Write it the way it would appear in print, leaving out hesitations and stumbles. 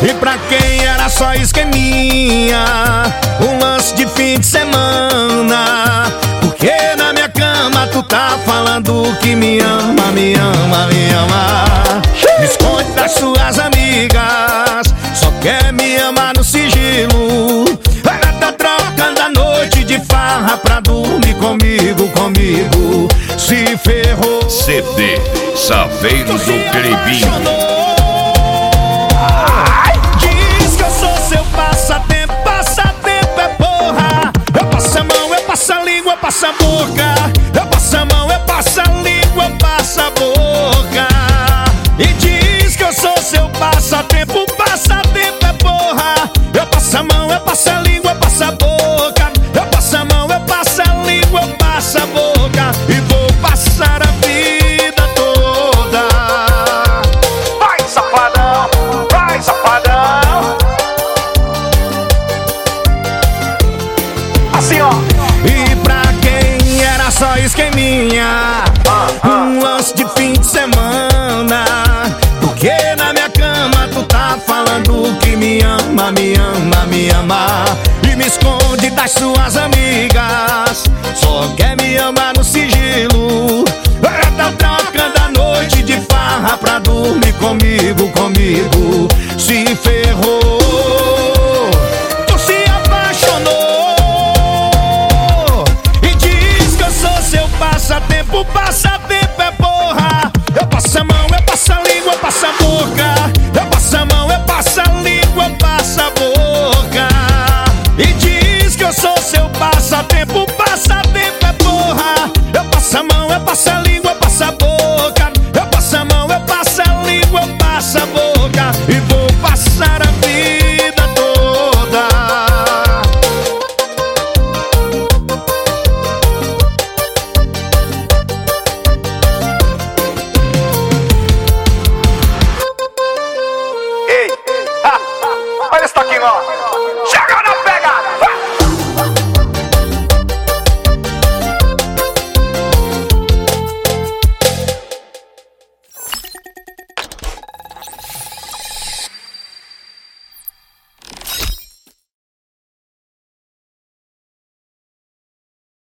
E pra quem era só esqueminha, um lance de fim de semana. Porque na minha cama tu tá falando que me ama, me ama, me ama. Me esconde das suas amigas, só quer me amar no sigilo. Ela tá trocando a noite de farra pra dormir comigo, comigo. Se ferrou. CD Saveiros do Cribinho. Diz que eu sou seu passatempo, passatempo é porra. Eu passo a mão, eu passo a língua, eu passo a boca. Eu passo a mão, eu passo a língua, eu passo a boca. E diz que eu sou seu passatempo, passatempo é porra. Eu passo a mão, eu passo a língua, eu passo a boca. Eu passo a mão, eu passo a língua, eu passo a boca. E vou passar a vida toda. Vai, safadão, vai, safadão. Assim, ó. E pra quem era só esqueminha, um lance de fim de semana. Porque na minha cama tu tá falando que me ama, me ama, me ama. E me esconde das suas amigas, só quer me amar no sigilo.